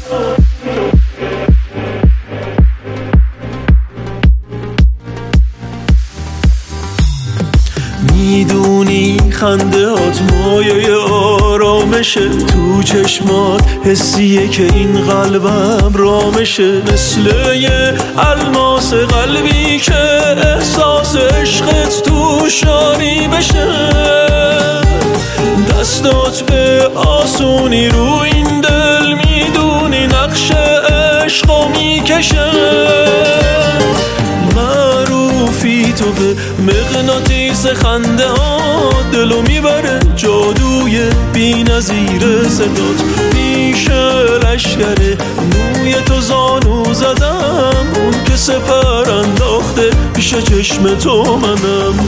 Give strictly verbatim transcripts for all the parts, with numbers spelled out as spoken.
میدونی خنده هات مایه آرامشه، تو چشمات حسیه که این قلبم رامشه، مثل یه الماس قلبی که احساس عشقت تو شاری بشه. دستات به آسونی رو این دل میدونی نقش عشقو میکشه. معروفی تو به مغناطیس خنده ها، دلو میبره جادوی بی نظیر صدات. پیش لشکر موی تو زانو زدم، اون که سپر انداخته پیش چشم تو منم.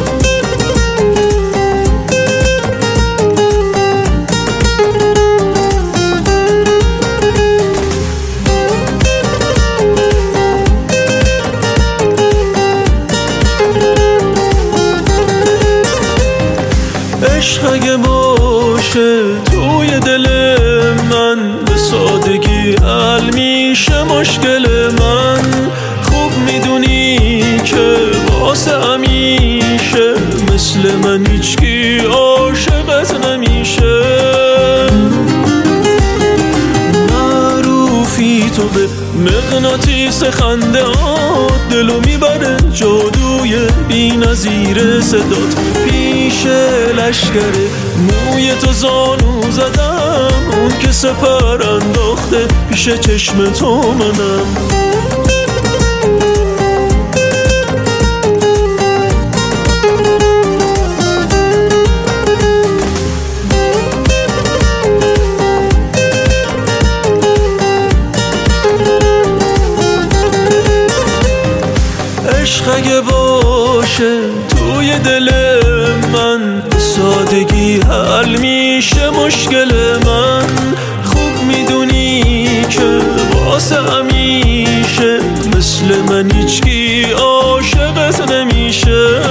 عشق اگه باشه توی دل من، به سادگی حل میشه مشکل من. خوب میدونی که واسه همیشه مثل من هیچکی عاشقت نمیشه. معروفی تو به مغناطیس خنده ها، دلو میبره جادوی بی نظیر صدات. پیش لشکر موی تو زانو زدم، اون که سپر انداخته پیش چشم تو منم. عشق اگه باشه توی دل من، سادگی حل میشه مشکل من. خوب میدونی که واسه همیشه مثل من هیچکی عاشقت نمیشه.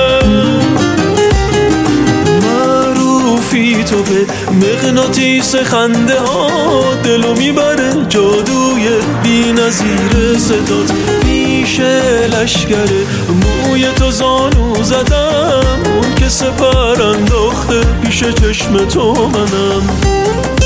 معروفی تو به مغناطیس خنده ها، دلو میبره جادوی بی نظیر صدات. پیش لشکر موی تو زانو زدم، اون که سپر انداخته پیش چشم تو منم.